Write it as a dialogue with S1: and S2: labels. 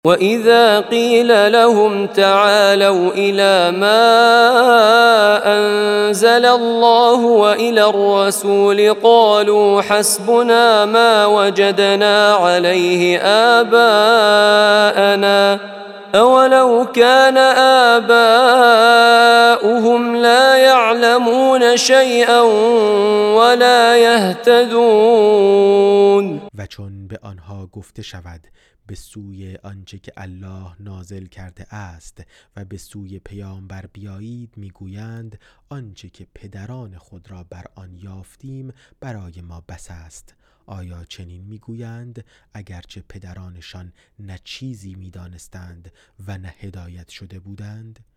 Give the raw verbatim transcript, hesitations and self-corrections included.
S1: وَإِذَا قِيلَ لَهُمْ تَعَالَوْا إِلَى مَا أَنزَلَ اللَّهُ وَإِلَى الرَّسُولِ قَالُوا حَسْبُنَا مَا وَجَدْنَا عَلَيْهِ آبَاءَنَا أَوَلَوْ كَانَ آبَاؤُهُمْ لَا يَعْلَمُونَ شَيْئًا وَلَا يَهْتَدُونَ.
S2: و چون به آنها گفته شود به سوی آنچه که الله نازل کرده است و به سوی پیامبر بیایید، میگویند آنچه که پدران خود را بر آن یافتیم برای ما بس است. آیا چنین میگویند اگرچه پدرانشان نه چیزی میدانستند و نه هدایت شده بودند؟